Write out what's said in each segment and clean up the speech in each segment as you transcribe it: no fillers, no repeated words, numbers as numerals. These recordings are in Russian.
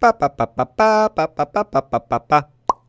Па-па-па-па-па-па-па-па-па-па.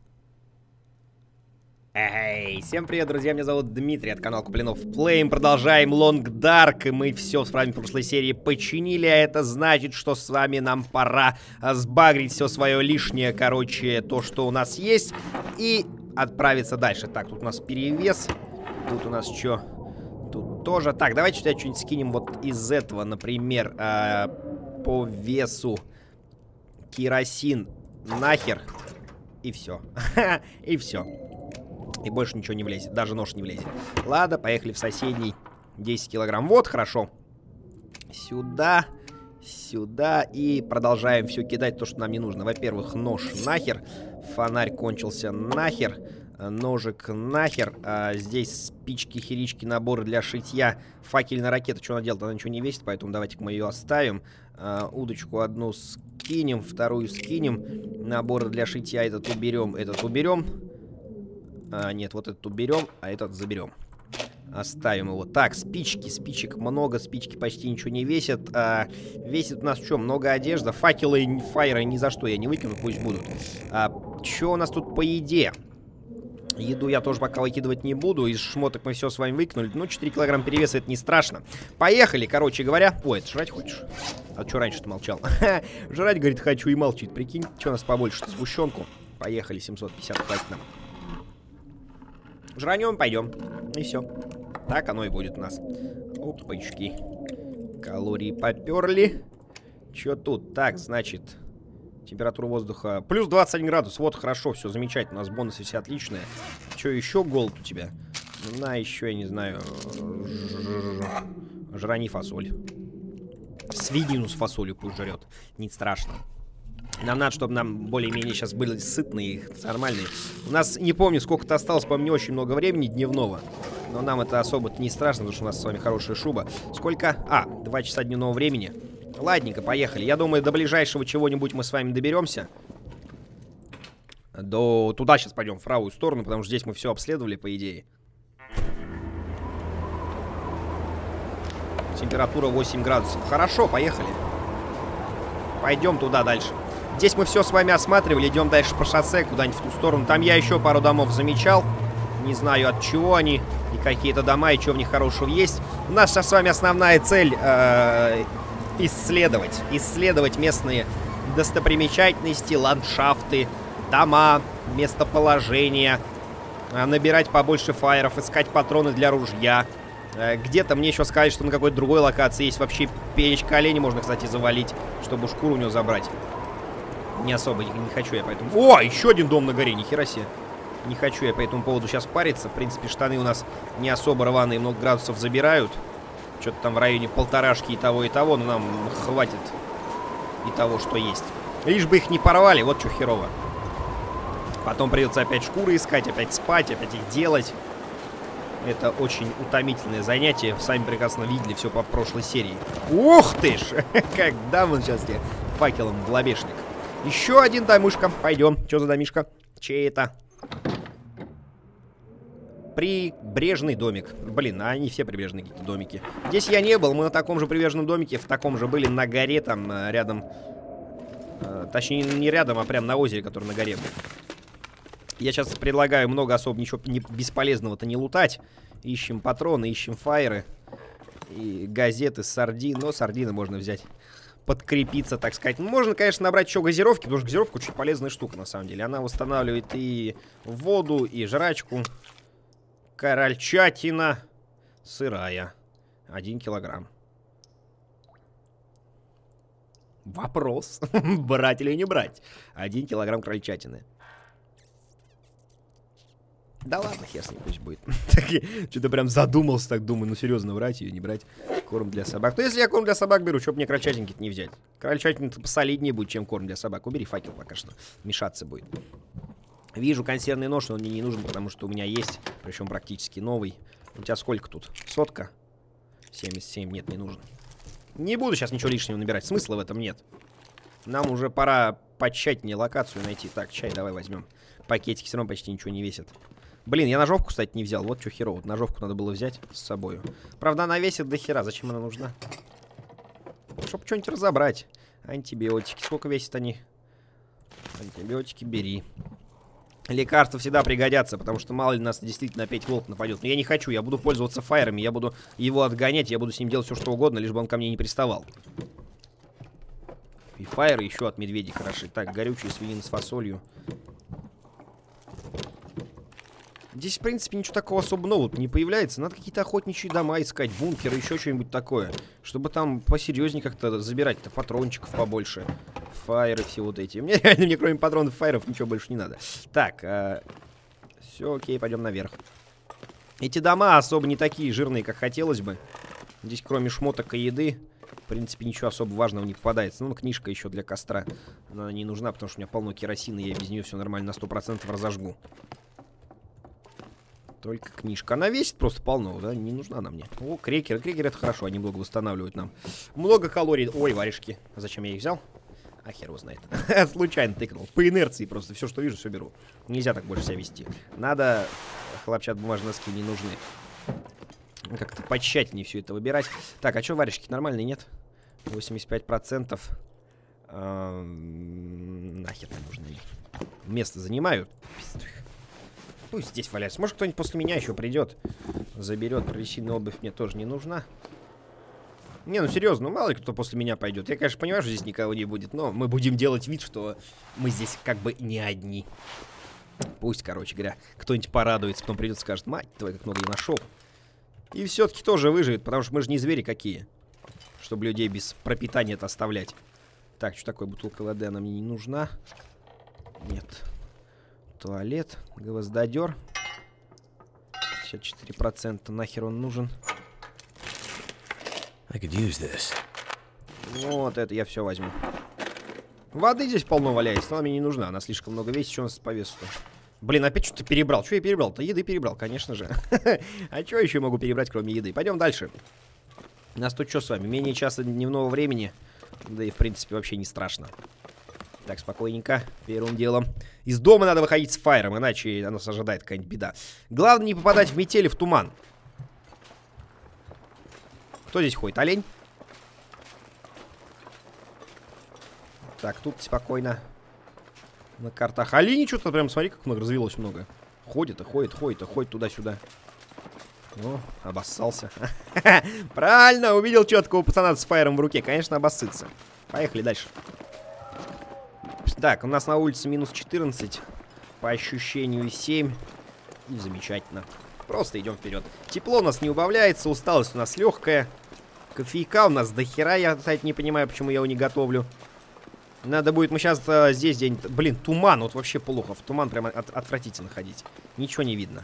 Эй, всем привет, друзья, меня зовут Дмитрий, от канала Куплинов Плейм. Продолжаем Long Dark, и мы все с вами в прошлой серии починили, а это значит, что с вами нам пора сбагрить все свое лишнее, короче, то, что у нас есть, и отправиться дальше. Так, тут у нас перевес, тут у нас что? Тут тоже. Так, давайте сюда что-нибудь скинем вот из этого, например, по весу керосин нахер, и все. И все. И больше ничего не влезет. Даже нож не влезет. Ладно, поехали в соседний. 10 килограмм. Вот, хорошо. Сюда. Сюда. И продолжаем все кидать, то, что нам не нужно. Во-первых, нож нахер. Фонарь кончился нахер. Ножик нахер. Здесь спички, херички, наборы для шитья. Факельная ракета. Что она делает? Она ничего не весит, поэтому давайте-ка мы ее оставим. Удочку одну скинем, вторую скинем. Наборы для шитья этот уберем, этот уберем. Нет, вот этот уберем, а этот заберем. Оставим его. Так, спички. Спичек много, спички почти ничего не весят. Весит у нас что? Много одежды. Факелы и фаеры ни за что я не выкину, пусть будут. Что у нас тут по еде? Еду я тоже пока выкидывать не буду. Из шмоток мы все с вами выкинули. Ну, 4 килограмма перевеса, это не страшно. Поехали, короче говоря. Ой, ты жрать хочешь? А что раньше ты молчал? Жрать, говорит, хочу, и молчит. Прикинь, что у нас побольше-то? Сгущенку. Поехали, 750 хватит нам. Жранем, пойдем. И все. Так оно и будет у нас. Опачки. Калории поперли. Че тут? Так, значит, температура воздуха плюс 21 градус. Вот, хорошо, все замечательно. У нас бонусы все отличные. Че, еще голод у тебя? На, еще, я не знаю. Жрани фасоль. Свинину с фасолью пусть жрет. Не страшно. Нам надо, чтобы нам более-менее сейчас были сытные, нормальные. У нас, не помню, сколько-то осталось, по-моему, не очень много времени дневного. Но нам это особо-то не страшно, потому что у нас с вами хорошая шуба. Сколько? 2 часа дневного времени. Ладненько, поехали. Я думаю, до ближайшего чего-нибудь мы с вами доберемся. Туда сейчас пойдем, в правую сторону, потому что здесь мы все обследовали, по идее. Температура 8 градусов. Хорошо, поехали. Пойдем туда дальше. Здесь мы все с вами осматривали, идем дальше по шоссе, куда-нибудь в ту сторону. Там я еще пару домов замечал. Не знаю, от чего они, и какие-то дома, и что в них хорошего есть. У нас сейчас с вами основная цель исследовать. Исследовать местные достопримечательности, ландшафты, дома, местоположения. Набирать побольше фаеров, искать патроны для ружья. Где-то мне еще сказали, что на какой-то другой локации есть вообще печка оленя, можно, кстати, завалить, чтобы шкуру у него забрать. Не особо не хочу я поэтому... О, еще один дом на горе, нихера себе. Не хочу я по этому поводу сейчас париться. В принципе, штаны у нас не особо рваные, много градусов забирают. Что-то там в районе полторашки и того, но нам хватит и того, что есть. Лишь бы их не порвали, вот что херово. Потом придется опять шкуры искать, опять спать, опять их делать. Это очень утомительное занятие. Сами прекрасно видели все по прошлой серии. Ух ты ж! Как дам он сейчас тебе факелом в лобешник. Еще один домишка. Пойдем. Что за домишка? Чей это? Прибрежный домик. Блин, они все прибрежные какие-то домики. Здесь я не был. Мы на таком же прибрежном домике. В таком же были на горе, там рядом. Точнее, не рядом, а прям на озере, который на горе был. Я сейчас предлагаю много особо ничего бесполезного-то не лутать. Ищем патроны, ищем фаеры. И газеты, сардины. Но сардины можно взять. Подкрепиться, так сказать. Можно, конечно, набрать еще газировки, потому что газировка очень полезная штука, на самом деле. Она восстанавливает и воду, и жрачку. Крольчатина сырая. 1 килограмм. Вопрос. Брать или не брать? 1 килограмм крольчатины. Да ладно, хер с ним пусть будет. Что-то прям задумался, так думаю, ну серьезно, брать ее, не брать. Корм для собак. Ну если я корм для собак беру, что бы мне крольчатинки-то не взять? Крольчатинка посолиднее будет, чем корм для собак. Убери факел пока что, мешаться будет. Вижу консервный нож, но он мне не нужен, потому что у меня есть, причем практически новый. У тебя сколько тут? 100? 77, нет, не нужен. Не буду сейчас ничего лишнего набирать, смысла в этом нет. Нам уже пора потщательнее локацию найти. Так, чай давай возьмем. Пакетики все равно почти ничего не весят. Блин, я ножовку, кстати, не взял. Вот что херово. Ножовку надо было взять с собой. Правда, она весит до хера. Зачем она нужна? Чтобы что-нибудь разобрать. Антибиотики. Сколько весят они? Антибиотики бери. Лекарства всегда пригодятся, потому что мало ли нас действительно опять волк нападет. Но я не хочу, я буду пользоваться фаерами, я буду его отгонять, я буду с ним делать все, что угодно, лишь бы он ко мне не приставал. И фаеры еще от медведей хороши. Так, горючая свинина с фасолью. Здесь, в принципе, ничего такого особо нового не появляется. Надо какие-то охотничьи дома искать, бункеры, еще что-нибудь такое. Чтобы там посерьезнее как-то забирать-то патрончиков побольше. Фаеры все вот эти. Мне реально, мне кроме патронов фаеров ничего больше не надо. Так, все окей, пойдем наверх. Эти дома особо не такие жирные, как хотелось бы. Здесь кроме шмоток и еды, в принципе, ничего особо важного не попадается. Ну, книжка еще для костра. Она не нужна, потому что у меня полно керосина, и я без нее все нормально на 100% разожгу. Только книжка. Она весит просто полно, да? Не нужна она мне. О, крекеры. Крекеры это хорошо, они много восстанавливают нам. Много калорий. Ой, варежки. А зачем я их взял? А хер его знает. Случайно тыкнул. По инерции просто. Все, что вижу, все беру. Нельзя так больше себя вести. Надо... Хлопчат-бумажные носки не нужны. Как-то потщательнее все это выбирать. Так, а что варежки? Нормальные, нет? 85%. Нахер не нужны. Место занимают. Пусть здесь валяется. Может, кто-нибудь после меня еще придет. Заберет. Проресийная обувь мне тоже не нужна. Не, ну серьезно, ну мало ли кто после меня пойдет. Я, конечно, понимаю, что здесь никого не будет, но мы будем делать вид, что мы здесь как бы не одни. Пусть, короче говоря, кто-нибудь порадуется, потом придет и скажет: мать твою, как много я нашел. И все-таки тоже выживет, потому что мы же не звери какие. Чтобы людей без пропитания-то оставлять. Так, что такое бутылка воды? Она мне не нужна. Нет. Туалет, гвоздодер. 54%. Нахер он нужен? Вот это я все возьму. Воды здесь полно валяется, но она мне не нужна. Она слишком много весит. Что у нас по весу-то? Блин, опять что-то перебрал. Что я перебрал-то? Еды перебрал, конечно же. А что еще могу перебрать, кроме еды? Пойдем дальше. У нас тут что с вами? Менее часа дневного времени. Да и, в принципе, вообще не страшно. Так, спокойненько. Первым делом. Из дома надо выходить с фаером, иначе нас ожидает какая-нибудь беда. Главное не попадать в метели, в туман. Кто здесь ходит? Олень? Так, тут спокойно. На картах. Олени что-то прям, смотри, как много развелось много. Ходит и ходит, ходит и ходит туда-сюда. О, обоссался. Правильно, увидел четкого пацана с фаером в руке. Конечно, обоссытся. Поехали дальше. Так, у нас на улице минус 14. По ощущению 7. И замечательно. Просто идем вперед. Тепло у нас не убавляется, усталость у нас легкая. Кофейка у нас до хера. Я, кстати, не понимаю, почему я его не готовлю. Надо будет, мы сейчас здесь где-нибудь... Блин, туман, вот вообще плохо. В туман прямо отвратительно ходить. Ничего не видно.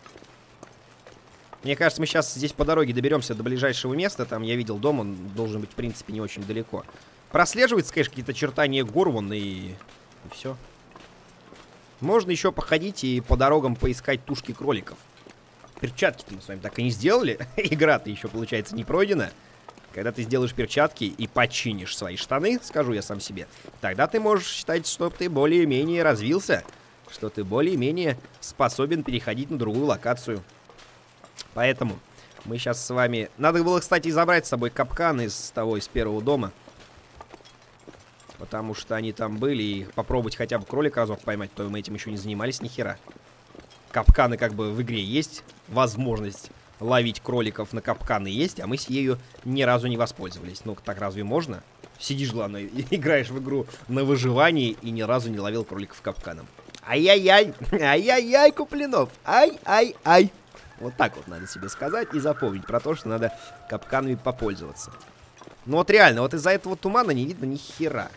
Мне кажется, мы сейчас здесь по дороге доберемся до ближайшего места. Там я видел дом, он должен быть, в принципе, не очень далеко. Прослеживается, конечно, какие-то очертания гор вон и все. Можно еще походить и по дорогам поискать тушки кроликов. Перчатки-то мы с вами так и не сделали. Игра-то еще, получается, не пройдена. Когда ты сделаешь перчатки и починишь свои штаны, скажу я сам себе, тогда ты можешь считать, что ты более-менее развился. Что ты более-менее способен переходить на другую локацию. Поэтому мы сейчас с вами... Надо было, кстати, забрать с собой капканы из первого дома. Потому что они там были, и попробовать хотя бы кролика разок поймать, то мы этим еще не занимались ни хера. Капканы как бы в игре есть, возможность ловить кроликов на капканы есть, а мы с ею ни разу не воспользовались. Ну, так разве можно? Сидишь, главное, играешь в игру на выживании и ни разу не ловил кроликов капканом. Ай-яй-яй, ай-яй-яй, Куплинов, ай-ай-ай. Вот так вот надо себе сказать и запомнить про то, что надо капканами попользоваться. Ну вот реально, вот из-за этого тумана не видно ни хера.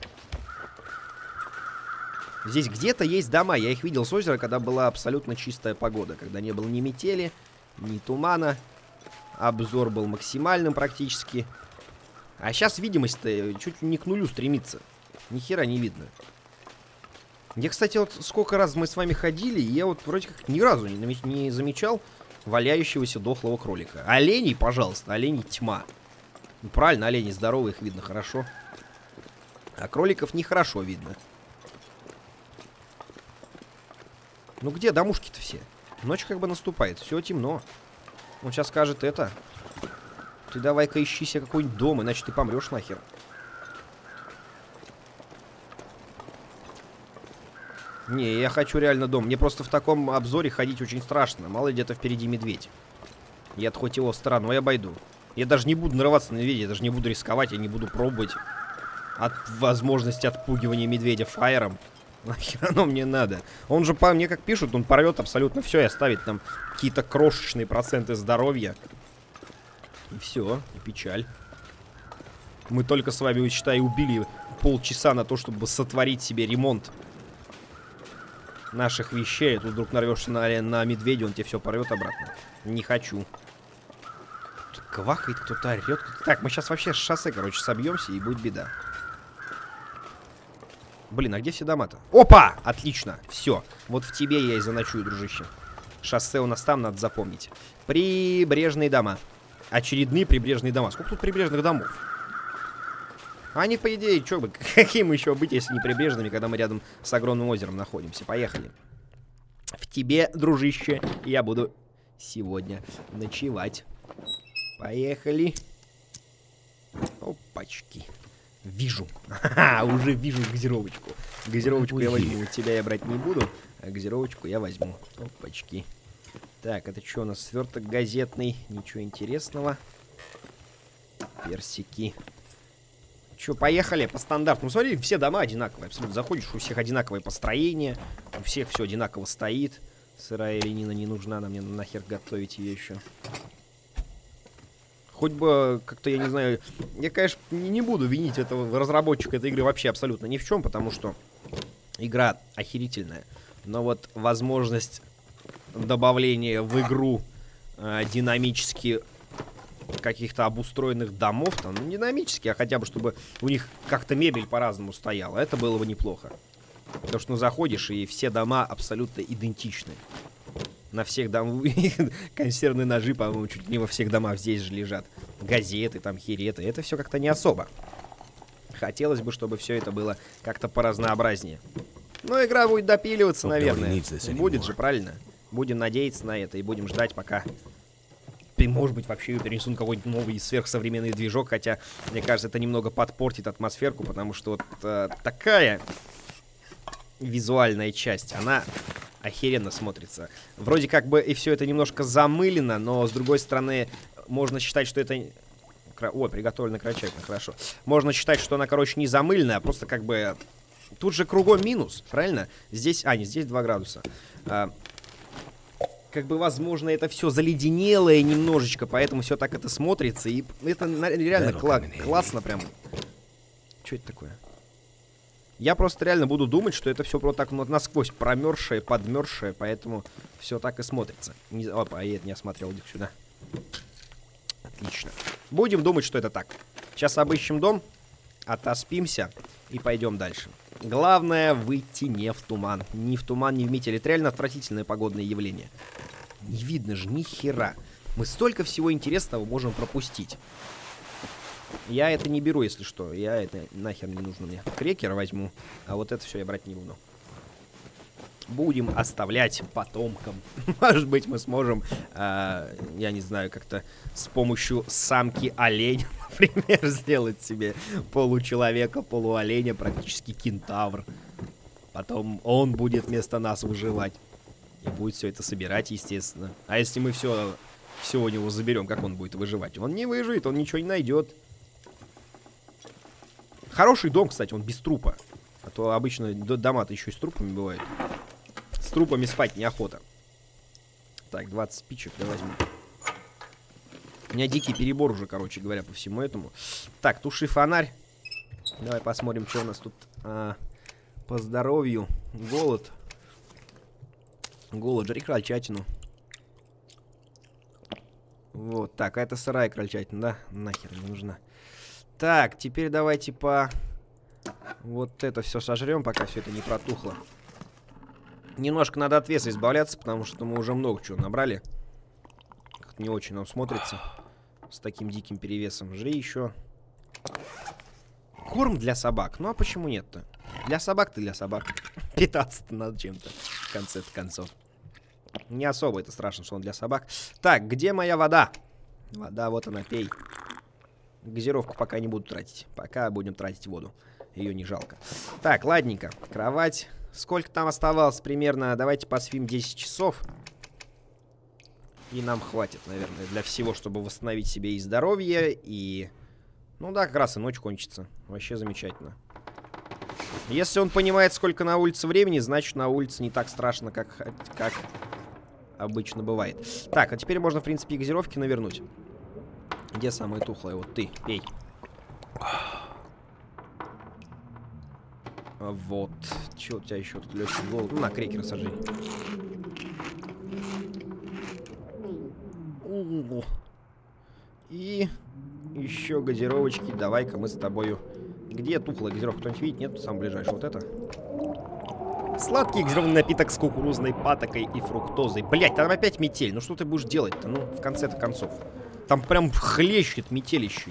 Здесь где-то есть дома, я их видел с озера, когда была абсолютно чистая погода. Когда не было ни метели, ни тумана. Обзор был максимальным практически. А сейчас видимость-то чуть не к нулю стремится. Ни хера не видно. Я, кстати, вот сколько раз мы с вами ходили, и я вот вроде как ни разу не замечал валяющегося дохлого кролика. Оленей, пожалуйста, оленей тьма. Ну, правильно, оленей здоровые, их видно хорошо. А кроликов нехорошо видно. Ну где домушки-то все? Ночь как бы наступает, все темно. Он сейчас скажет это. Ты давай-ка ищи себе какой-нибудь дом, иначе ты помрешь нахер. Не, я хочу реально дом. Мне просто в таком обзоре ходить очень страшно. Мало ли где-то впереди медведь. Я хоть его стороной обойду. Я даже не буду нарываться на медведя, я даже не буду рисковать, я не буду пробовать от возможности отпугивания медведя фаером. Нахер оно мне надо? Он же по мне, как пишут, он порвет абсолютно все и оставит там какие-то крошечные проценты здоровья. И все, и печаль. Мы только с вами, считай, убили полчаса на то, чтобы сотворить себе ремонт наших вещей. Тут вдруг нарвешься на медведя, он тебе все порвет обратно. Не хочу. Тут квакает, кто-то орет. Так, мы сейчас вообще с шоссе, короче, собьемся, и будет беда. Блин, а где все дома-то? Опа! Отлично, все. Вот в тебе я и заночую, дружище. Шоссе у нас там, надо запомнить. Прибрежные дома. Очередные прибрежные дома. Сколько тут прибрежных домов? Они, по идее, что бы, какие мы еще быть, если не прибрежными, когда мы рядом с огромным озером находимся. Поехали. В тебе, дружище, я буду сегодня ночевать. Поехали. Опачки. Вижу. Ха-ха, уже вижу газировочку. Газировочку я возьму. Тебя я брать не буду, а газировочку я возьму. Опачки. Так, это что у нас? Сверток газетный. Ничего интересного. Персики. Че, поехали по стандарту. Ну, смотри, все дома одинаковые. Абсолютно заходишь, у всех одинаковое построение. У всех все одинаково стоит. Сырая ленина не нужна, нам мне нахер готовить ее еще. Хоть бы как-то, я не знаю... Я, конечно, не буду винить этого разработчика этой игры вообще абсолютно ни в чем, потому что игра охерительная. Но вот возможность добавления в игру динамически каких-то обустроенных домов, там, ну, динамически, а хотя бы, чтобы у них как-то мебель по-разному стояла, это было бы неплохо. Потому что, ну, заходишь, и все дома абсолютно идентичны. На всех домах консервные ножи, по-моему, чуть не во всех домах здесь же лежат. Газеты, там, хереты. Это все как-то не особо. Хотелось бы, чтобы все это было как-то поразнообразнее. Но игра будет допиливаться, наверное. Будет же, правильно? Будем надеяться на это и будем ждать, пока... Может быть, вообще ее перенесут какой-нибудь новый сверхсовременный движок. Хотя, мне кажется, это немного подпортит атмосферку, потому что вот такая визуальная часть, она... охеренно смотрится. Вроде как бы и все это немножко замылено, но с другой стороны, можно считать, что это... О, приготовлено окончательно, хорошо. Можно считать, что она, короче, не замыленная, а просто как бы... Тут же кругом минус, правильно? Здесь... А, не, здесь 2 градуса. Как бы, возможно, это все заледенелое немножечко, поэтому все так это смотрится. И это реально классно прям. Что это такое? Я просто реально буду думать, что это все просто так насквозь промерзшее, подмерзшее, поэтому все так и смотрится. Опа, я это не осмотрел, иди сюда. Отлично. Будем думать, что это так. Сейчас обыщем дом, отоспимся и пойдем дальше. Главное выйти не в туман. Ни в туман, ни в метель. Это реально отвратительное погодное явление. Не видно же ни хера. Мы столько всего интересного можем пропустить. Я это не беру, если что. Я это нахер не нужно мне. Крекер возьму, а вот это все я брать не буду. Будем оставлять потомкам. Может быть, мы сможем, я не знаю, как-то с помощью самки оленя, например, сделать себе получеловека, полуоленя, практически кентавр. Потом он будет вместо нас выживать. И будет все это собирать, естественно. А если мы все у него заберем, как он будет выживать? Он не выживет, он ничего не найдет. Хороший дом, кстати, он без трупа. А то обычно дома-то еще и с трупами бывают. С трупами спать неохота. Так, 20 спичек, да возьму. У меня дикий перебор уже, короче говоря, по всему этому. Так, туши фонарь. Давай посмотрим, что у нас тут по здоровью. Голод. Голод, жри крольчатину. Вот, так, а это сырая крольчатина, да? Нахер не нужна. Так, теперь давайте по... Вот это все сожрем, пока все это не протухло. Немножко надо от веса избавляться, потому что мы уже много чего набрали. Как-то не очень нам смотрится с таким диким перевесом. Жри еще. Корм для собак. Ну а почему нет-то? Для собак-то для собак. Питаться-то надо чем-то, в конце концов. Не особо это страшно, что он для собак. Так, где моя вода? Вода, вот она, пей. Газировку пока не буду тратить. Пока будем тратить воду. Ее не жалко. Так, ладненько. Кровать, сколько там оставалось примерно? Давайте поспим 10 часов. И нам хватит, наверное, для всего, чтобы восстановить себе и здоровье, и... Ну да, как раз и ночь кончится. Вообще замечательно. Если он понимает, сколько на улице времени, значит, на улице не так страшно, как обычно бывает. Так, а теперь можно, в принципе, и газировки навернуть. Где самая тухлая? Вот ты, пей. Вот. Че у тебя еще тут легкий голод? Ну, на крекер сажи. И еще газировочки. Давай-ка мы с тобою... Где тухлая газировка? Кто-нибудь видит? Нет? Самый ближайший. Вот это. Сладкий газированный напиток с кукурузной патокой и фруктозой. Блять, там опять метель. Ну что ты будешь делать-то? Ну, в конце-то концов. Там прям хлещет метелище.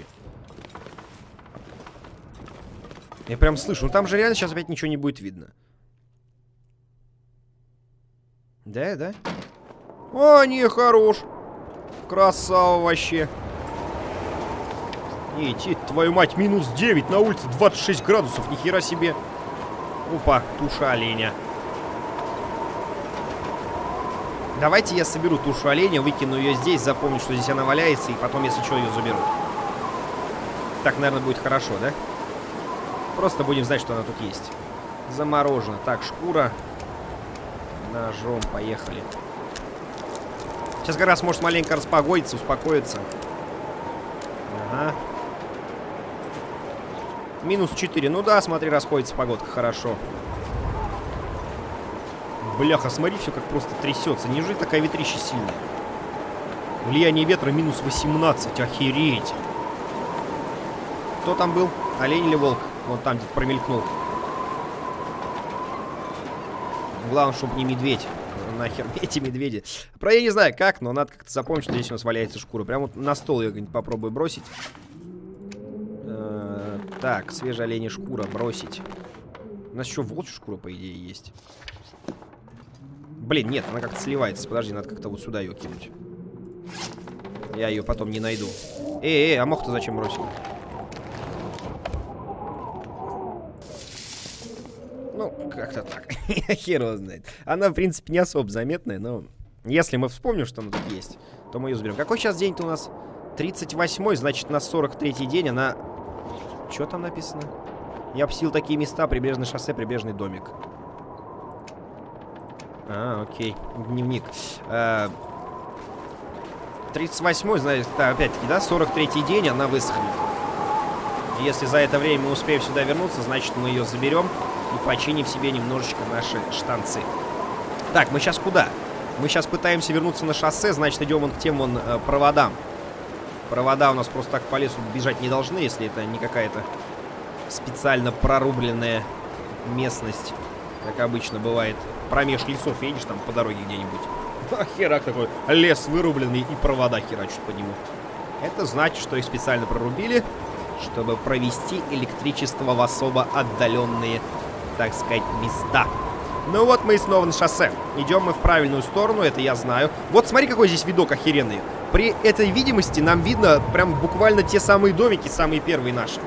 Я прям слышу. Ну там же реально сейчас опять ничего не будет видно. Да, да? О, не, хорош. Красава вообще. Идти, твою мать, минус 9, на улице 26 градусов, нихера себе. Опа, туша оленя. Давайте я соберу тушу оленя, выкину ее здесь, запомню, что здесь она валяется, и потом, если что, ее заберу. Так, наверное, будет хорошо, да? Просто будем знать, что она тут есть. Заморожена. Так, шкура. Ножом, поехали. Сейчас как раз может маленько распогодиться, успокоиться. Ага. Минус 4. Ну да, смотри, расходится погодка. Хорошо. Бляха, смотри, все как просто трясется. Неужели такая ветрища сильная? Влияние ветра минус 18. Охереть. Кто там был? Олень или волк? Вон там где-то промелькнул. Главное, чтобы не медведь. Нахер эти медведи. Про я не знаю как, но надо как-то запомнить, что здесь у нас валяется шкура. Прям вот на стол ее попробую бросить. Так, свежая оленья шкура бросить. У нас еще волчья шкура, по идее, есть. Блин, нет, она как-то сливается. Подожди, надо как-то вот сюда ее кинуть. Я ее потом не найду. А мох-то зачем бросил? Ну, как-то так. Хер его знает. Она, в принципе, не особо заметная, но если мы вспомним, что она тут есть, то мы ее заберем. Какой сейчас день-то у нас? 38-й, значит, на 43-й день она... Что там написано? Я посетил такие места: прибрежное шоссе, прибрежный домик. А, окей. Дневник. 38-й, значит, опять-таки, да, 43-й день она высохнет. Если за это время мы успеем сюда вернуться, значит, мы ее заберем и починим себе немножечко наши штанцы. Так, мы сейчас куда? Мы сейчас пытаемся вернуться на шоссе, значит, идем вон к тем вон проводам. Провода у нас просто так по лесу бежать не должны, если это не какая-то специально прорубленная местность, как обычно бывает. Промеж лесов, едешь там по дороге где-нибудь. А херак такой, лес вырубленный и провода херачат по нему. Это значит, что их специально прорубили, чтобы провести электричество в особо отдаленные, так сказать, места. Ну вот мы и снова на шоссе. Идем мы в правильную сторону, это я знаю. Вот смотри, какой здесь видок охеренный. При этой видимости нам видно прям буквально те самые домики, самые первые наши.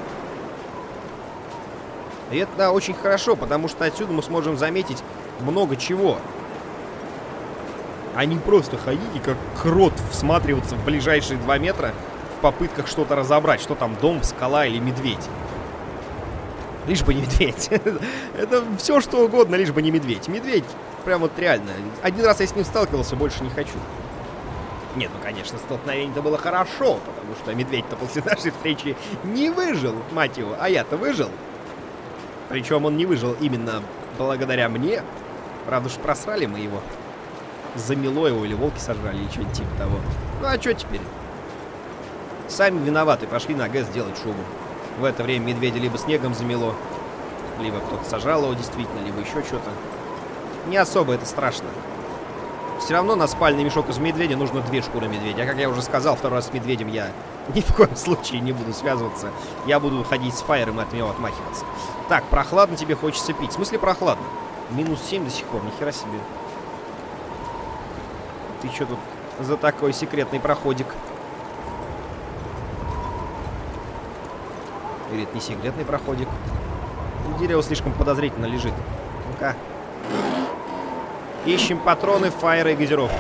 И это очень хорошо, потому что отсюда мы сможем заметить много чего. А не просто ходить и как крот всматриваться в ближайшие 2 метра в попытках что-то разобрать. Что там, дом, скала или медведь. Лишь бы не медведь. Это все что угодно, лишь бы не медведь. Медведь прям вот реально. Один раз я с ним сталкивался, больше не хочу. Нет, ну конечно, столкновение-то было хорошо, потому что медведь-то после нашей встречи не выжил, мать его. А я-то выжил. Причем он не выжил именно благодаря мне. Правда уж просрали мы его. Замело его или волки сожрали, или что-нибудь типа того. Ну а что теперь? Сами виноваты, пошли на ГЭС делать шубу. В это время медведя либо снегом замело, либо кто-то сожрал его действительно, либо еще что-то. Не особо это страшно. Все равно на спальный мешок из медведя нужно 2 шкуры медведя. А как я уже сказал, второй раз с медведем я ни в коем случае не буду связываться. Я буду ходить с фаером и от него отмахиваться. Так, прохладно тебе хочется пить. В смысле прохладно? Минус 7 до сих пор, нихера себе. Ты что тут за такой секретный проходик? Или это не секретный проходик? Дерево слишком подозрительно лежит. Ну-ка, Ищем патроны, фаеры и газировку.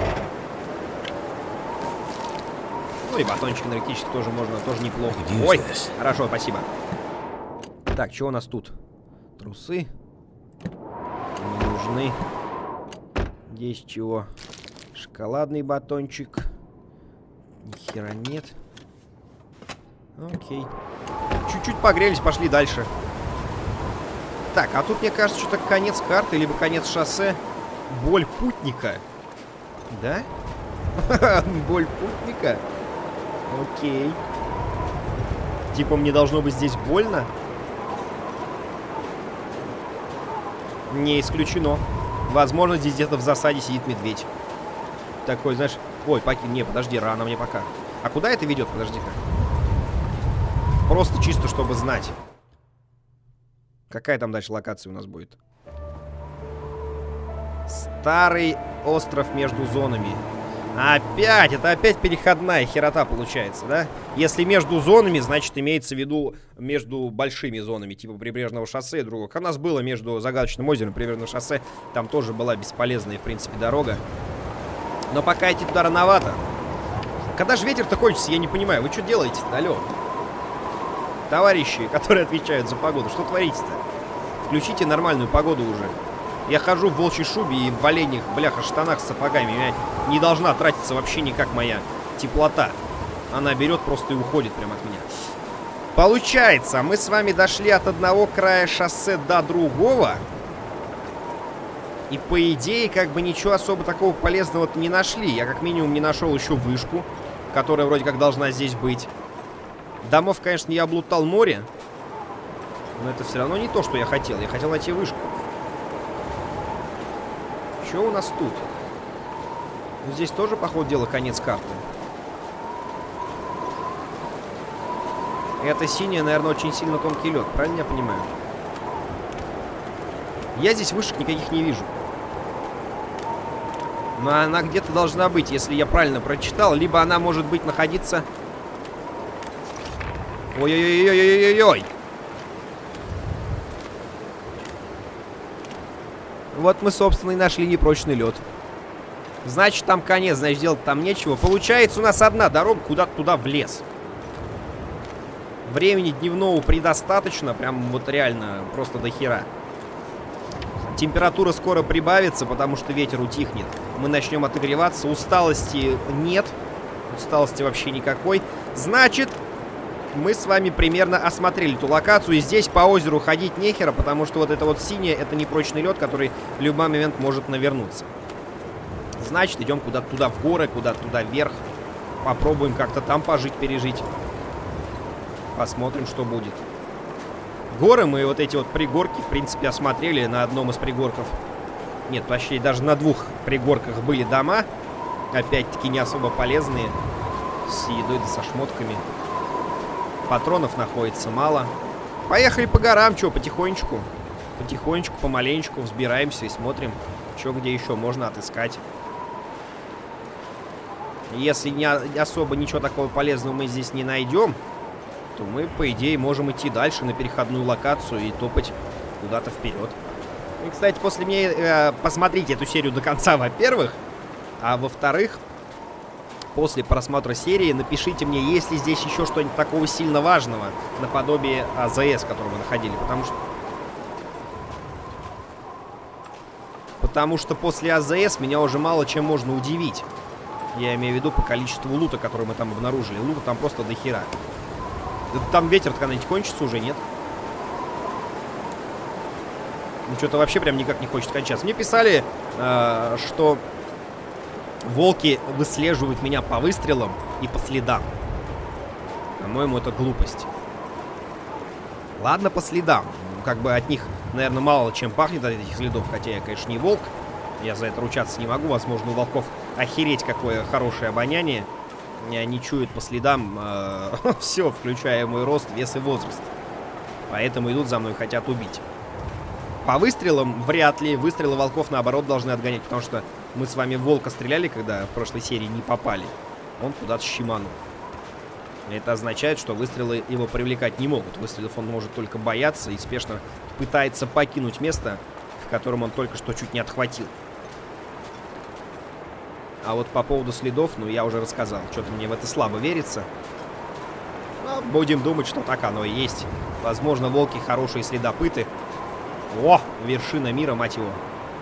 Ну и батончик энергетический тоже можно, тоже неплохо. Ой, хорошо, спасибо. Так, что у нас тут? Трусы. Не нужны. Здесь чего? Шоколадный батончик. Ни хера нет. Окей. Чуть-чуть погрелись, пошли дальше. Так, а тут, мне кажется, что-то конец карты, либо конец шоссе. Боль путника. Да? Боль путника? Окей. Типа мне должно быть здесь больно? Не исключено. Возможно, здесь где-то в засаде сидит медведь. Такой, знаешь... Ой, не, подожди, рано мне пока. А куда это ведет? Подожди-ка. Просто чисто, чтобы знать. Какая там дальше локация у нас будет? Старый остров между зонами. Опять! Это опять переходная херота получается, да? Если между зонами, значит имеется в виду между большими зонами, типа прибрежного шоссе и другого. Как у нас было между Загадочным озером и прибрежным шоссе, там тоже была бесполезная, в принципе, дорога. Но пока идти туда рановато. Когда же ветер-то кончится, я не понимаю. Вы что делаете-то, алло? Товарищи, которые отвечают за погоду, что творите-то? Включите нормальную погоду уже. Я хожу в волчьей шубе и в оленях, бляха, штанах с сапогами. У меня не должна тратиться вообще никак моя теплота. Она берет просто и уходит прямо от меня. Получается, мы с вами дошли от одного края шоссе до другого. И по идее, как бы ничего особо такого полезного-то не нашли. Я как минимум не нашел еще вышку, которая вроде как должна здесь быть. Домов, конечно, я облутал море. Но это все равно не то, что я хотел. Я хотел найти вышку. Что у нас тут? Ну, здесь тоже, по ходу дела, конец карты. Это синяя, наверное, очень сильно тонкий лед. Правильно я понимаю? Я здесь вышек никаких не вижу. Но она где-то должна быть, если я правильно прочитал. Либо она может быть находиться... Ой-ой-ой-ой-ой-ой-ой! Вот мы, собственно, и нашли непрочный лед. Значит, там конец, значит, делать там нечего. Получается, у нас одна дорога куда-то туда в лес. Времени дневного предостаточно, прям вот реально просто до хера. Температура скоро прибавится, потому что ветер утихнет. Мы начнем отогреваться. Усталости нет. Усталости вообще никакой. Значит, мы с вами примерно осмотрели эту локацию. И здесь по озеру ходить нехера, потому что вот это вот синее, это непрочный лед, который в любой момент может навернуться. Значит, идем куда-то туда в горы, куда-то туда вверх. Попробуем как-то там пожить, пережить. Посмотрим, что будет. Горы мы вот эти вот пригорки, в принципе, осмотрели на одном из пригорков. Нет, почти даже на двух пригорках были дома. Опять-таки не особо полезные. С едой да со шмотками. Патронов находится мало. Поехали по горам, что, потихонечку. Потихонечку, помаленечку взбираемся и смотрим, что где еще можно отыскать. Если не особо ничего такого полезного мы здесь не найдем, то мы, по идее, можем идти дальше на переходную локацию и топать куда-то вперед. И, кстати, после меня посмотрите эту серию до конца, во-первых. А во-вторых, после просмотра серии напишите мне, есть ли здесь еще что-нибудь такого сильно важного, наподобие АЗС, который мы находили. Потому что после АЗС меня уже мало чем можно удивить. Я имею в виду по количеству лута, который мы там обнаружили. Лута там просто до хера. Там ветер когда-нибудь кончится уже, нет? Ну, что-то вообще прям никак не хочет кончаться. Мне писали, что волки выслеживают меня по выстрелам и по следам. По-моему, это глупость. Ладно, по следам. Как бы от них, наверное, мало чем пахнет от этих следов. Хотя я, конечно, не волк. Я за это ручаться не могу. Возможно, у волков охереть какое хорошее обоняние. Они чуют по следам все, включая мой рост, вес и возраст. Поэтому идут за мной, хотят убить. По выстрелам вряд ли. Выстрелы волков, наоборот, должны отгонять. Потому что мы с вами в волка стреляли, когда в прошлой серии не попали. Он куда-то щеманул. Это означает, что выстрелы его привлекать не могут. Выстрелов он может только бояться и спешно пытается покинуть место, в которым он только что чуть не отхватил. А вот по поводу следов, ну, я уже рассказал. Что-то мне в это слабо верится. Но будем думать, что так оно и есть. Возможно, волки хорошие следопыты. О, вершина мира, мать его.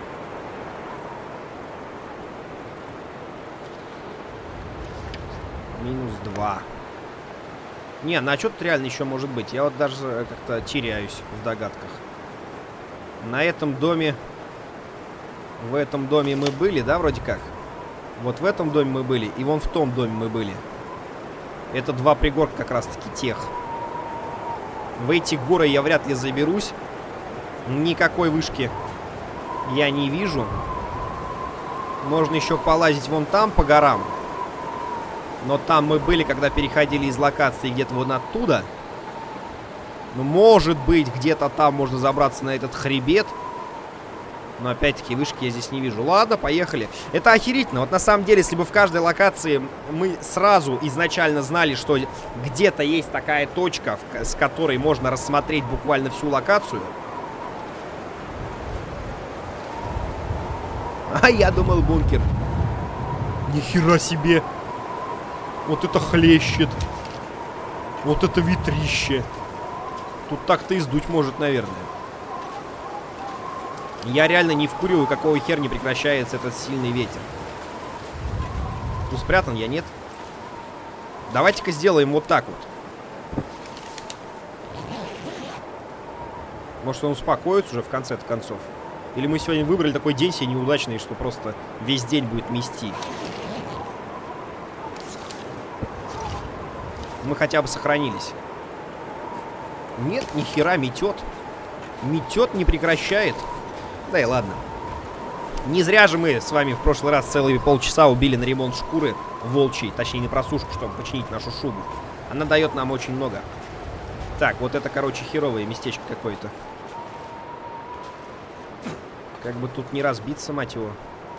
-2. Не, ну а что тут реально еще может быть? Я вот даже как-то теряюсь в догадках. На этом доме... В этом доме мы были, да, вроде как? Вот в этом доме мы были, и вон в том доме мы были. Это два пригорка как раз-таки тех. В эти горы я вряд ли заберусь. Никакой вышки я не вижу. Можно еще полазить вон там по горам. Но там мы были, когда переходили из локации где-то вон оттуда. Ну, может быть, где-то там можно забраться на этот хребет. Но опять-таки вышки я здесь не вижу. Ладно, поехали. Это охерительно. Вот на самом деле, если бы в каждой локации мы сразу изначально знали, что где-то есть такая точка, с которой можно рассмотреть буквально всю локацию. А я думал, бункер. Нихера себе. Вот это хлещет. Вот это ветрище. Тут так-то и сдуть может, наверное. Я реально не вкуриваю, какого хер не прекращается этот сильный ветер. Ну, спрятан я, нет? Давайте-ка сделаем вот так вот. Может, он успокоится уже в конце-то концов? Или мы сегодня выбрали такой день себе неудачный, что просто весь день будет мести? Мы хотя бы сохранились. Нет, ни хера метет. Метет, не прекращает. Да и ладно. Не зря же мы с вами в прошлый раз целые полчаса убили на ремонт шкуры волчьей, точнее на просушку, чтобы починить нашу шубу. Она дает нам очень много. Так, вот это, короче, херовое местечко какое-то. Как бы тут не разбиться, мать его.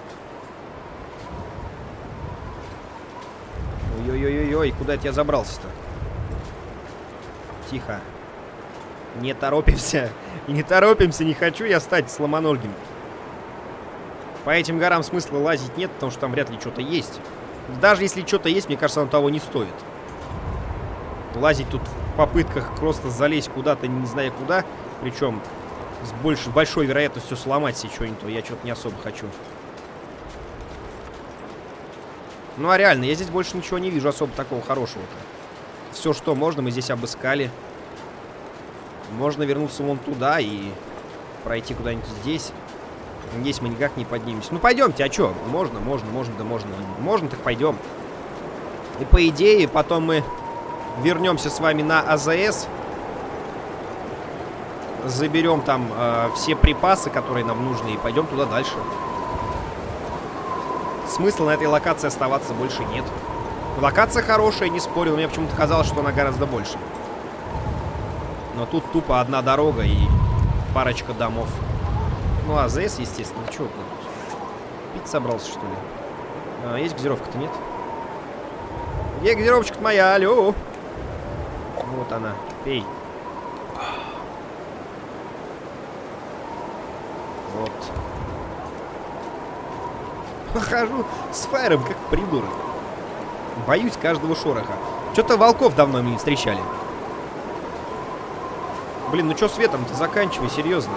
Ой-ой-ой-ой, куда это я забрался-то? Тихо. Не торопимся. Не торопимся, не хочу я стать сломоногим. По этим горам смысла лазить нет, потому что там вряд ли что-то есть. Даже если что-то есть, мне кажется, оно того не стоит. Лазить тут в попытках просто залезть куда-то, не зная куда, причем с большой вероятностью сломать себе что-нибудь, я что-то не особо хочу. Ну а реально, я здесь больше ничего не вижу особо такого хорошего-то. Все, что можно, мы здесь обыскали. Можно вернуться вон туда и пройти куда-нибудь здесь. Здесь мы никак не поднимемся. Ну пойдемте, а что? Можно, да можно. Можно, так пойдем. И по идее, потом мы вернемся с вами на АЗС. Заберем там все припасы, которые нам нужны, и пойдем туда дальше. Смысла на этой локации оставаться больше нет. Локация хорошая, не спорю, но мне почему-то казалось, что она гораздо больше. Но тут тупо одна дорога и парочка домов. Ну, АЗС, естественно. Чё ты тут? Пить собрался, что ли? Есть газировка-то, нет? Где газировочка-то моя? Алло! Вот она. Пей. Вот. Хожу с фаером, как придурок. Боюсь каждого шороха. Что-то волков давно мы не встречали. Блин, ну что светом-то? Заканчивай, серьезно.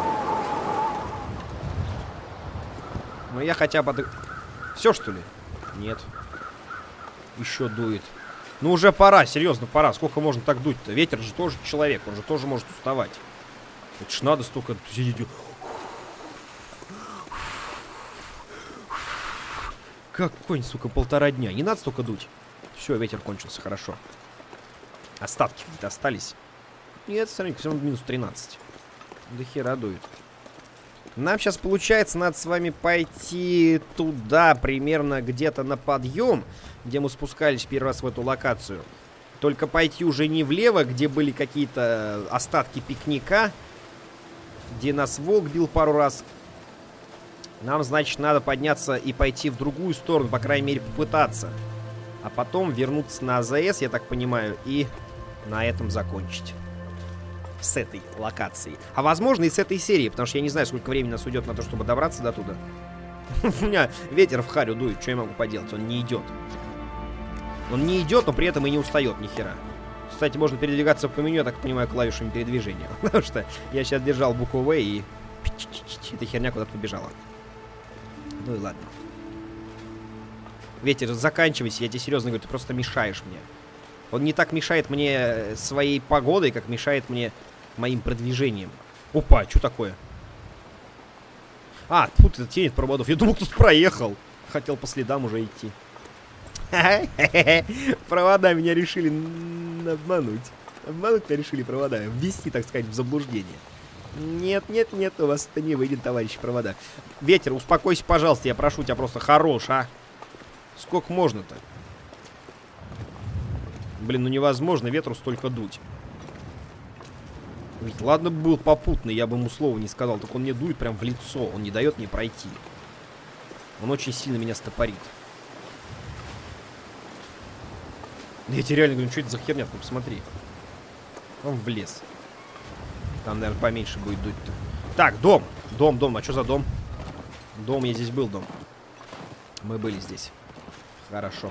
Ну я хотя бы... Все, что ли? Нет. Еще дует. Ну уже пора, серьезно, пора. Сколько можно так дуть-то? Ветер же тоже человек, он же тоже может уставать. Это ж надо столько... Какой-нибудь, сука, 1,5 дня. Не надо столько дуть. Все, ветер кончился, хорошо. Остатки какие-то остались. Нет, смотри, все равно -13. До хера дует. Нам сейчас, получается, надо с вами пойти туда, примерно где-то на подъем, где мы спускались первый раз в эту локацию. Только пойти уже не влево, где были какие-то остатки пикника, где нас волк бил пару раз. Нам, значит, надо подняться и пойти в другую сторону, по крайней мере, попытаться. А потом вернуться на АЗС, я так понимаю, и на этом закончить. с этой локации. А возможно и с этой серии, потому что я не знаю, сколько времени нас уйдет на то, чтобы добраться до туда. У меня ветер в харю дует, что я могу поделать? Он не идет. Он не идет, но при этом и не устает ни хера. Кстати, можно передвигаться по меню, я так понимаю, клавишами передвижения. Потому что я сейчас держал букву В и... эта херня куда-то побежала. Ну и ладно. Ветер, заканчивайся, я тебе серьезно говорю, ты просто мешаешь мне. Он не так мешает мне своей погодой, как мешает мне моим продвижением. Опа, что такое? А, тут это тень от проводов. Я думал, кто-то проехал. Хотел по следам уже идти. Провода меня решили обмануть. Обмануть меня решили провода. Ввести, так сказать, в заблуждение. Нет, нет, нет, у вас это не выйдет, товарищи провода. Ветер, успокойся, пожалуйста, я прошу тебя, просто хорош, а. Сколько можно-то? Блин, ну невозможно ветру столько дуть. Ведь ладно бы был попутный, я бы ему слова не сказал. Так он мне дует прям в лицо, он не дает мне пройти. Он очень сильно меня стопорит. Я тебе реально говорю, что это за херня? Ты посмотри. Он в лес. Там, наверное, поменьше будет дуть-то. Так, дом. Дом. А что за дом? Дом, я здесь был, дом. Мы были здесь. Хорошо.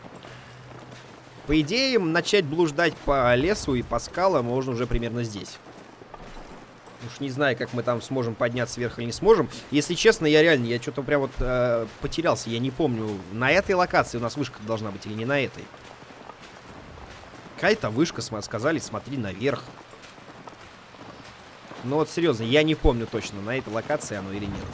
По идее, начать блуждать по лесу и по скалам можно уже примерно здесь. Уж не знаю, как мы там сможем подняться вверх или не сможем. Если честно, я что-то прям вот потерялся. Я не помню, на этой локации у нас вышка должна быть или не на этой. Какая-то вышка, сказали, смотри наверх. Но вот серьезно, я не помню точно, на этой локации оно или нет.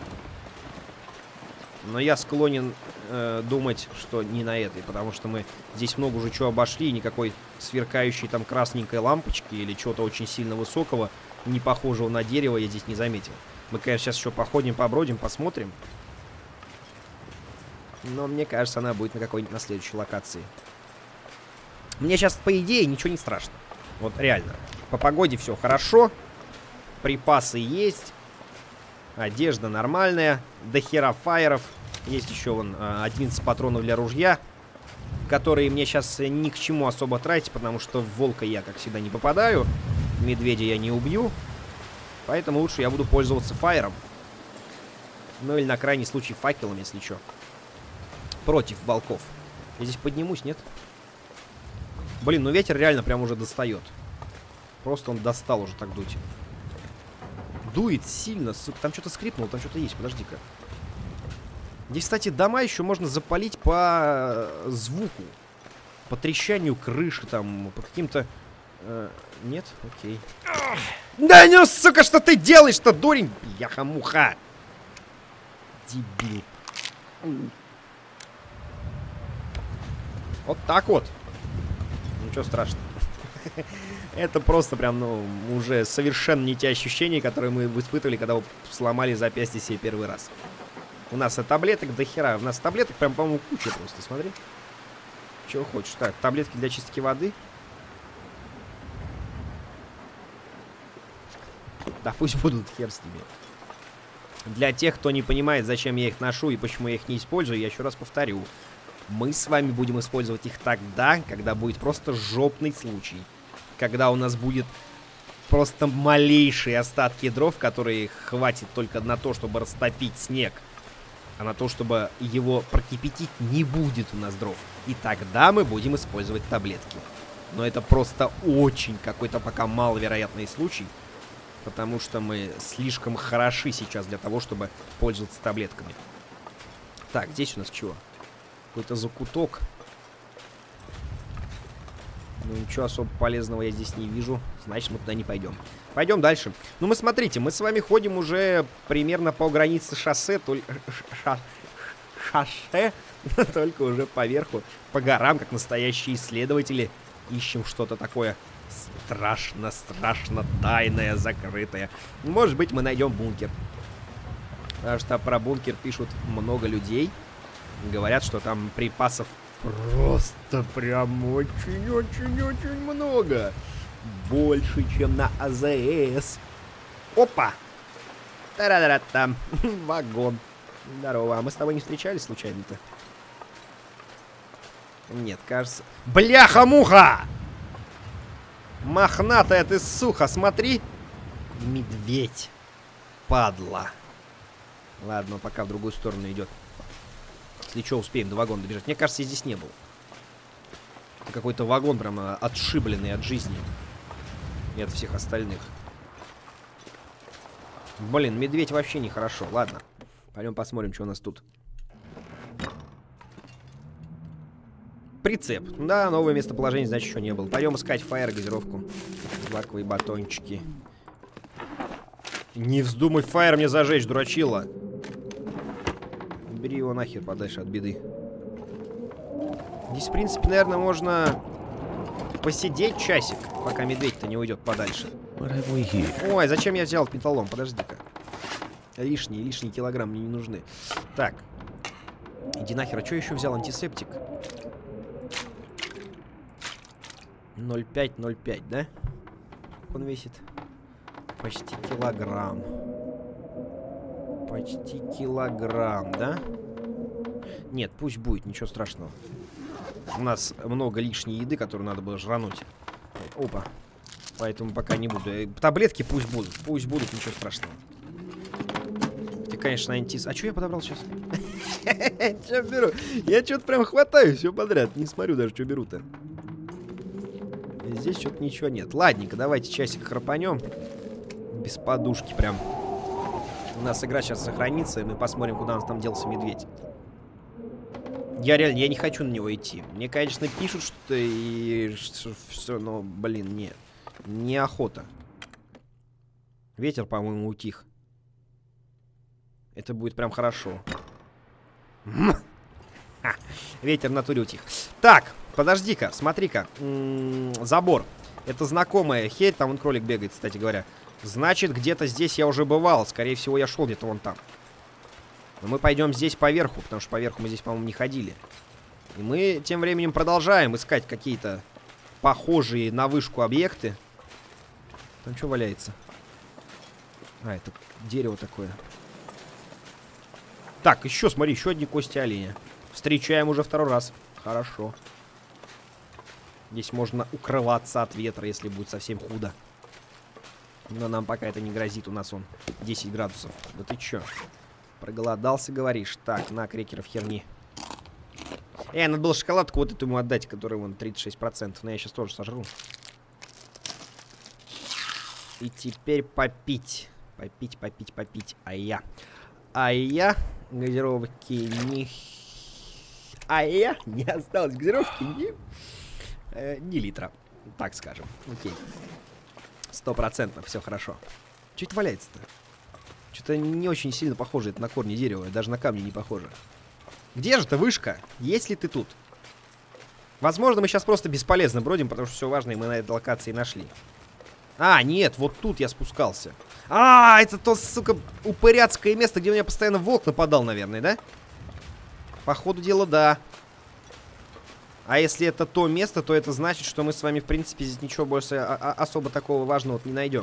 Но я склонен думать, что не на этой, потому что мы здесь много уже чего обошли, и никакой сверкающей там красненькой лампочки или чего-то очень сильно высокого, не похожего на дерево, я здесь не заметил. Мы, конечно, сейчас еще походим, побродим, посмотрим. Но мне кажется, она будет на какой-нибудь на следующей локации. Мне сейчас, по идее, ничего не страшно. Вот реально. По погоде все хорошо. Припасы есть. Одежда нормальная. До хера фаеров. Есть еще вон 11 патронов для ружья, которые мне сейчас ни к чему особо тратить, потому что в волка я, как всегда, не попадаю. Медведя я не убью. Поэтому лучше я буду пользоваться фаером. Ну или на крайний случай факелом, если что. Против волков. Я здесь поднимусь, нет? Блин, ну ветер реально прям уже достает. Просто он достал уже так дуть. Дует сильно, сука. Там что-то скрипнуло, там что-то есть, подожди-ка. Здесь, кстати, дома еще можно запалить по звуку. По трещанию крыши, там, по каким-то... нет? Окей. Да ну, сука, что ты делаешь-то, дурень? Яха-муха. Дебил. Вот так вот. Ничего страшного. Это просто прям, ну, уже совершенно не те ощущения, которые мы испытывали, когда сломали запястье себе первый раз. У нас и таблеток до хера. У нас таблеток прям, по-моему, куча просто, смотри. Чего хочешь. Так, таблетки для чистки воды. Да, пусть будут, хер с ними. Для тех, кто не понимает, зачем я их ношу и почему я их не использую, я еще раз повторю. Мы с вами будем использовать их тогда, когда будет просто жопный случай. Когда у нас будет просто малейшие остатки дров, которые хватит только на то, чтобы растопить снег. А на то, чтобы его прокипятить, не будет у нас дров. И тогда мы будем использовать таблетки. Но это просто очень какой-то пока маловероятный случай. Потому что мы слишком хороши сейчас для того, чтобы пользоваться таблетками. Так, здесь у нас чего? Какой-то закуток. Ну, ничего особо полезного я здесь не вижу. Значит, мы туда не пойдем. Пойдем дальше. Ну, мы смотрите, мы с вами ходим уже примерно по границе шоссе. Шоссе. Только уже поверху, по горам, как настоящие исследователи. Ищем что-то такое страшно тайное, закрытое. Может быть, мы найдем бункер. Потому что про бункер пишут много людей. Говорят, что там припасов просто прям очень-очень-очень много. Больше, чем на АЗС. Опа! Та-ра-ра-там. Вагон. Здорово. А мы с тобой не встречались случайно-то? Нет, кажется... Бляха-муха! Мохнатая ты, сука, смотри. Медведь. Падла. Ладно, пока в другую сторону идет. Если что, успеем до вагона добежать. Мне кажется, я здесь не был. Это какой-то вагон прям отшибленный от жизни. И от всех остальных. Блин, медведь вообще нехорошо. Ладно, пойдем посмотрим, что у нас тут. Прицеп. Да, новое местоположение, значит, еще не было. Пойдем искать фаер, газировку. Злаковые батончики. Не вздумай фаер мне зажечь, дурачила. Бери его нахер подальше от беды. Здесь, в принципе, наверное, можно посидеть часик, пока медведь-то не уйдет подальше. Ой, зачем я взял металлом? Подожди-ка. Лишние килограмм мне не нужны. Так. Иди нахер. А что еще взял? Антисептик. 0,5, да? Он весит почти килограмм. Почти килограмм, да? Нет, пусть будет, ничего страшного. У нас много лишней еды, которую надо было жрануть. Опа. Поэтому пока не буду. Таблетки пусть будут, ничего страшного. Ты, конечно, антис... А что я подобрал сейчас? Что беру? Я что-то прям хватаю все подряд. Не смотрю даже, что беру-то. Здесь что-то ничего нет. Ладненько, давайте часик храпанем. Без подушки прям. У нас игра сейчас сохранится, и мы посмотрим, куда у нас там делся медведь. Я реально, я не хочу на него идти. Мне, конечно, пишут что-то и все, но, блин, нет. Неохота. Ветер, по-моему, утих. Это будет прям хорошо. Ветер в натуре утих. Так, подожди-ка, смотри-ка. Забор. Это знакомая херь, там вон кролик бегает, кстати говоря. Значит, где-то здесь я уже бывал. Скорее всего, я шел где-то вон там. Но мы пойдем здесь поверху, потому что поверху мы здесь, по-моему, не ходили. И мы тем временем продолжаем искать какие-то похожие на вышку объекты. Там что валяется? А, это дерево такое. Так, еще, смотри, еще одни кости оленя. Встречаем уже второй раз. Хорошо. Здесь можно укрываться от ветра, если будет совсем худо. Но нам пока это не грозит. У нас он 10 градусов. Да ты чё? Проголодался, говоришь? Так, на, крекеров херни. Надо было шоколадку вот эту ему отдать, которая вон 36%. Но я сейчас тоже сожру. И теперь попить. Попить. А я газировки не... не осталось газировки ни литра. Так скажем. Окей. 100%. Все хорошо. Что это валяется-то? Что-то не очень сильно похоже это на корни дерева. Даже на камни не похоже. Где же ты, вышка? Есть ли ты тут? Возможно, мы сейчас просто бесполезно бродим, потому что все важное мы на этой локации нашли. А, нет, вот тут я спускался. А, это то, сука, упыряцкое место, где у меня постоянно волк нападал, наверное, да? По ходу дела, да. А если это то место, то это значит, что мы с вами, в принципе, здесь ничего больше особо такого важного не найдем.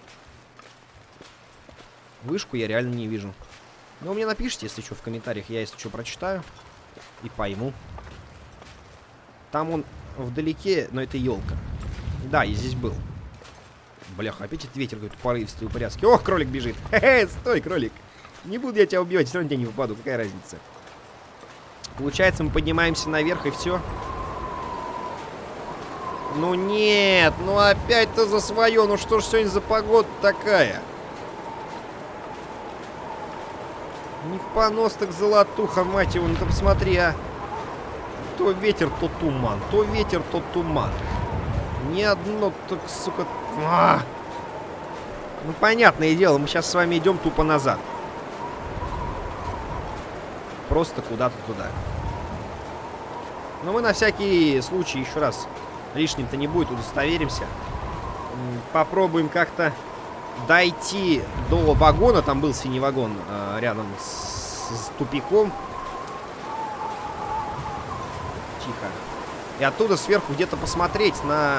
Вышку я реально не вижу. Ну, мне напишите, если что, в комментариях. Я, если что, прочитаю и пойму. Там он вдалеке, но это елка. Да, я здесь был. Бляха, опять этот ветер какой-то порывистый, упряцкий. Ох, кролик бежит. Хе-хе, стой, кролик. Не буду я тебя убивать, все равно тебя не выпаду. Какая разница? Получается, мы поднимаемся наверх и все. Ну нет, ну опять-то за свое. Ну что ж сегодня за погода такая? Не понос так золотуха, мать его. Ну-ка посмотри, а. То ветер, то туман. То ветер, то туман. Ни одно, так, сука... Ну, понятное дело, мы сейчас с вами идем тупо назад. Просто куда-то туда. Но мы на всякий случай еще раз, лишним-то не будет, удостоверимся. Попробуем как-то дойти до вагона. Там был синий вагон рядом с тупиком. Тихо. И оттуда сверху где-то посмотреть на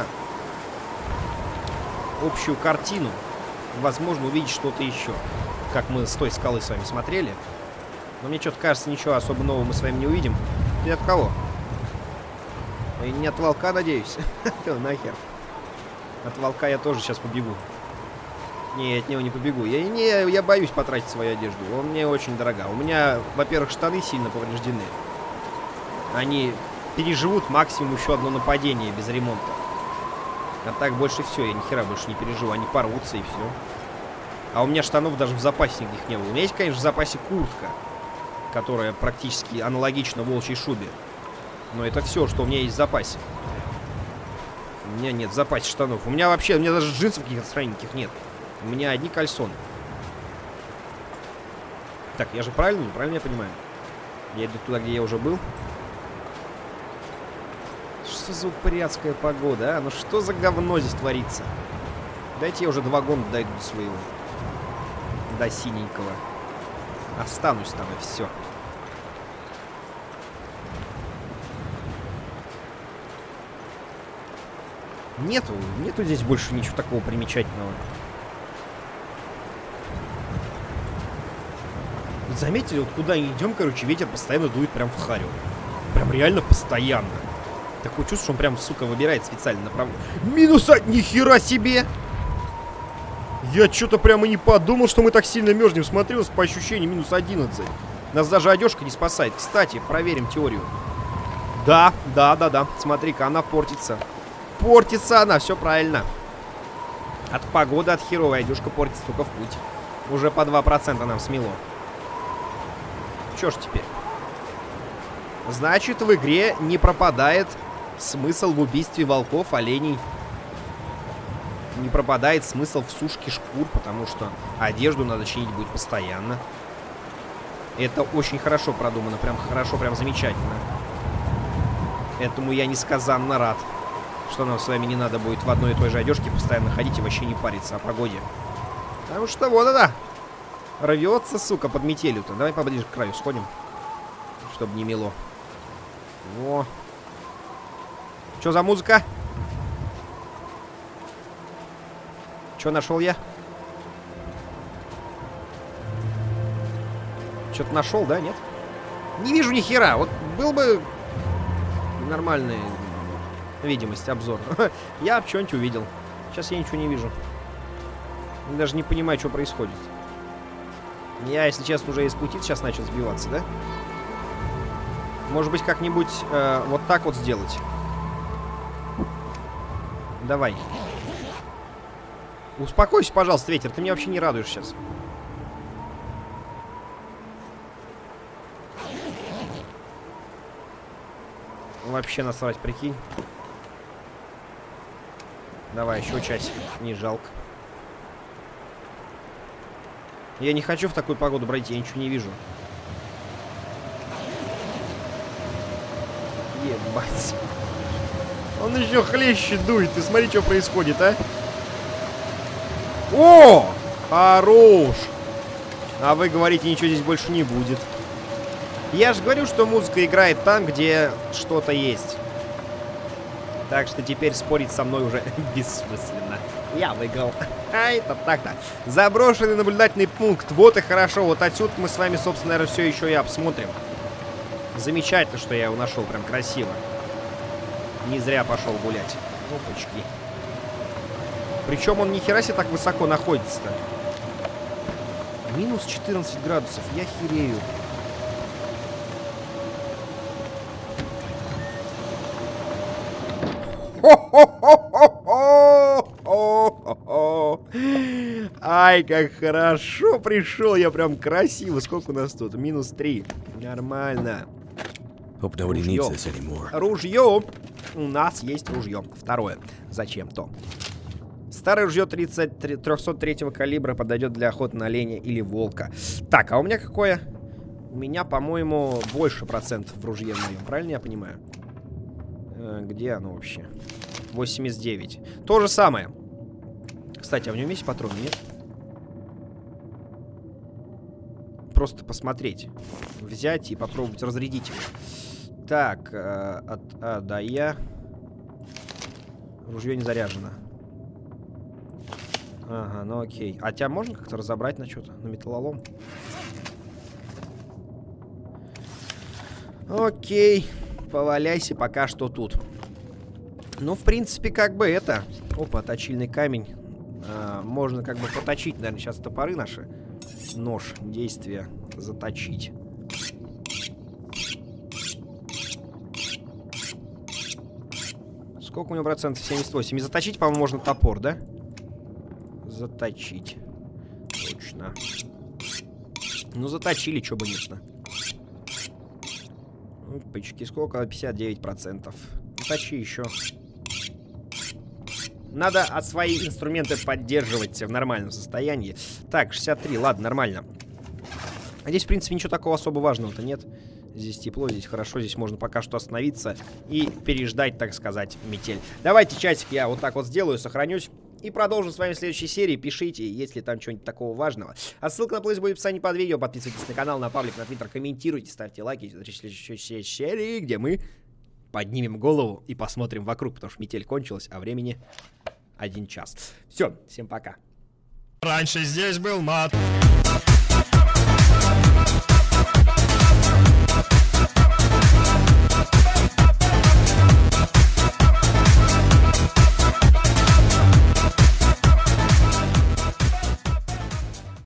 общую картину. Возможно, увидеть что-то еще. Как мы с той скалы с вами смотрели. Но мне что-то кажется, ничего особо нового мы с вами не увидим. Ты от кого? И не от волка, надеюсь. Нахер. От волка я тоже сейчас побегу. Не, от него не побегу. Я боюсь потратить свою одежду. Он мне очень дорога. У меня, во-первых, штаны сильно повреждены. Они переживут максимум еще одно нападение без ремонта. А так больше все. Я ни хера больше не переживу. Они порвутся и все. А у меня штанов даже в запасе никаких не было. У меня есть, конечно, в запасе куртка, которая практически аналогична волчьей шубе. Но это все, что у меня есть в запасе. У меня нет в запасе штанов. У меня даже джинсов каких-то странненьких нет. У меня одни кальсоны. Так, я же правильно я понимаю? Я иду туда, где я уже был. Что за упрятская погода, а? Ну что за говно здесь творится? Дайте я уже 2 гонда дойду до своего. До синенького. Останусь там и все. Нету здесь больше ничего такого примечательного. Вот заметили, вот куда ни идем, короче, ветер постоянно дует прям в харю. Прям реально постоянно. Такое чувство, что он прям, сука, выбирает специально направление. Нихера себе! Я что-то прямо не подумал, что мы так сильно мерзнем. Смотрю, по ощущениям минус 11. Нас даже одежка не спасает. Кстати, проверим теорию. Да. Смотри-ка, она портится. Портится она, все правильно. От погоды, от херовой одежка портится только в путь. Уже по 2% нам смело. Что ж теперь? Значит, в игре не пропадает смысл в убийстве волков, оленей. Не пропадает смысл в сушке шкур, потому что одежду надо чинить будет постоянно. Это очень хорошо продумано, прям хорошо, прям замечательно. Этому я несказанно рад, что нам с вами не надо будет в одной и той же одежке постоянно ходить и вообще не париться о погоде. Потому что вот она рвется, сука, под метелью-то. Давай поближе к краю сходим, чтобы не мело. Во. Что за музыка? Что нашел я? Что-то нашел, да, нет? Не вижу ни хера. Вот был бы нормальная видимость, обзор. Я бы что-нибудь увидел. Сейчас я ничего не вижу. Даже не понимаю, что происходит. Я, если честно, уже из пути сейчас начал сбиваться, да? Может быть, как-нибудь вот так вот сделать. Давай. Успокойся, пожалуйста, ветер. Ты меня вообще не радуешь сейчас. Вообще насрать, прикинь. Давай, еще часик. Не жалко. Я не хочу в такую погоду брать, я ничего не вижу. Ебать. Он еще хлеще дует. Ты смотри, что происходит, а? О! Хорош! А вы говорите, ничего здесь больше не будет. Я же говорю, что музыка играет там, где что-то есть. Так что теперь спорить со мной уже бессмысленно. Я выиграл. А это так-то. Заброшенный наблюдательный пункт. Вот и хорошо. Вот отсюда мы с вами, собственно, наверное, все еще и обсмотрим. Замечательно, что я его нашел. Прям красиво. Не зря пошел гулять. Опачки. Причем он ни хера себе так высоко находится-то. Минус 14 градусов. Я херею. Ай, как хорошо пришел. Я прям красиво. Сколько у нас тут? Минус 3. Нормально. Ружье. Ружье. У нас есть ружье. Второе. Зачем-то. Старое ружье 303 калибра подойдет для охоты на оленя или волка. Так, а у меня какое? У меня, по-моему, больше процентов в ружье моем. Правильно я понимаю? Где оно вообще? 89. То же самое. Кстати, а в нем есть патроны, нет? Просто посмотреть. Взять и попробовать разрядить его. Так, от А до Я. Ружье не заряжено. Ага, ну окей. А тебя можно как-то разобрать на что-то? На металлолом? Окей. Поваляйся пока что тут. Ну, в принципе, как бы это... Опа, точильный камень. Можно как бы поточить, наверное, сейчас топоры наши. Нож, действие, заточить. Сколько у него процентов? 78. И заточить, по-моему, можно топор, да? Заточить. Точно. Ну, заточили, чё бы нет-то. Опачки, сколько? 59%. Заточи еще. Надо свои инструменты поддерживать в нормальном состоянии. Так, 63, ладно, нормально. Здесь, в принципе, ничего такого особо важного-то нет. Здесь тепло, здесь хорошо, здесь можно пока что остановиться и переждать, так сказать, метель. Давайте часик я вот так вот сделаю, сохранюсь. И продолжим с вами в следующей серии. Пишите, есть ли там что-нибудь такого важного. А ссылка на плейлист будет в описании под видео. Подписывайтесь на канал, на паблик, на твиттер, комментируйте, ставьте лайки. В следующей серии, где мы поднимем голову и посмотрим вокруг, потому что метель кончилась, а времени 1 час. Все, всем пока. Раньше здесь был мат.